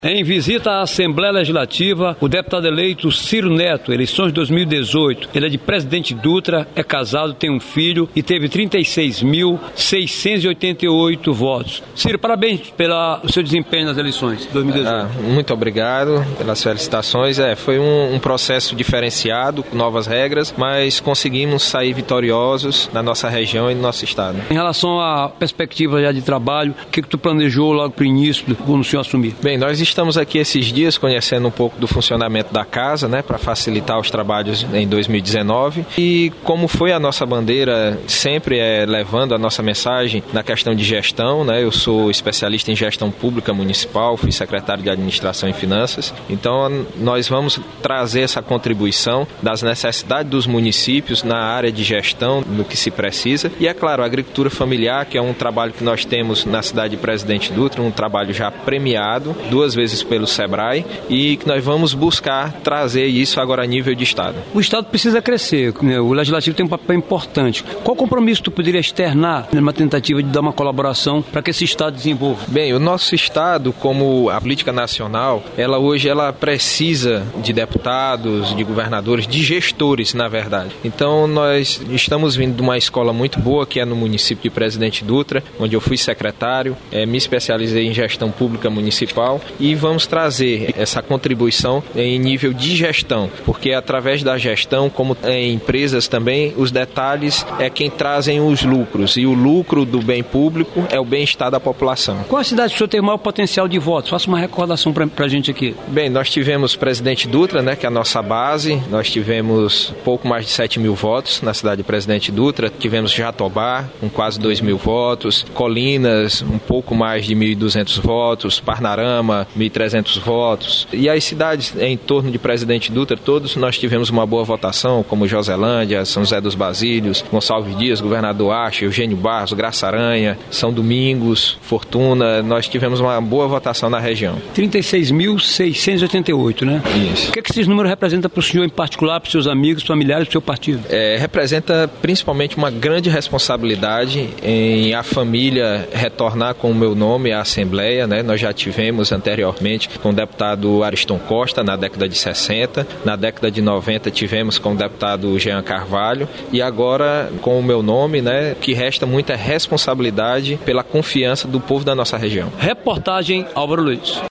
Em visita à Assembleia Legislativa, o deputado eleito Ciro Neto, eleições de 2018, ele é de Presidente Dutra, é casado, tem um filho e teve 36.688 votos. Ciro, parabéns pelo seu desempenho nas eleições de 2018. Muito obrigado pelas felicitações. Foi um processo diferenciado, com novas regras, mas conseguimos sair vitoriosos na nossa região e no nosso estado. Em relação à perspectiva já de trabalho, o que tu planejou logo para o início, quando o senhor assumir? Bem, nós estamos aqui esses dias conhecendo um pouco do funcionamento da casa, para facilitar os trabalhos em 2019. E como foi a nossa bandeira, sempre levando a nossa mensagem na questão de gestão, Eu sou especialista em gestão pública municipal, fui secretário de Administração e Finanças. Então, nós vamos trazer essa contribuição das necessidades dos municípios na área de gestão, do que se precisa. E, é claro, a agricultura familiar, que é um trabalho que nós temos na cidade de Presidente Dutra, um trabalho já premiado, 2 vezes pelo SEBRAE, e que nós vamos buscar trazer isso agora a nível de Estado. O Estado precisa crescer, o Legislativo tem um papel importante. Qual compromisso tu poderia externar numa tentativa de dar uma colaboração para que esse Estado desenvolva? Bem, o nosso Estado, como a política nacional, hoje ela precisa de deputados, de governadores, de gestores, na verdade. Então, nós estamos vindo de uma escola muito boa, que é no município de Presidente Dutra, onde eu fui secretário, me especializei em gestão pública municipal e vamos trazer essa contribuição em nível de gestão, porque através da gestão, como em empresas também, os detalhes é quem trazem os lucros, e o lucro do bem público é o bem-estar da população. Qual a cidade que o senhor tem o maior potencial de votos? Faça uma recordação para a gente aqui. Bem, nós tivemos Presidente Dutra, que é a nossa base, nós tivemos pouco mais de 7 mil votos na cidade de Presidente Dutra, tivemos Jatobá, com quase 2 mil votos, Colinas, um pouco mais de 1.200 votos, Parnarama, 1.300 votos. E as cidades em torno de Presidente Dutra, todos nós tivemos uma boa votação, como Joselândia, São José dos Basílios, Gonçalves Dias, Governador Acha, Eugênio Barros, Graça Aranha, São Domingos, Fortuna. Nós tivemos uma boa votação na região. 36.688, né? Isso. O que esses números representam para o senhor em particular, para os seus amigos, familiares, para o seu partido? Representa principalmente uma grande responsabilidade em a família retornar com o meu nome à Assembleia, Nós já tivemos anteriormente com o deputado Ariston Costa na década de 60, na década de 90 tivemos com o deputado Jean Carvalho e agora com o meu nome, que resta muita responsabilidade pela confiança do povo da nossa região. Reportagem Álvaro Luiz.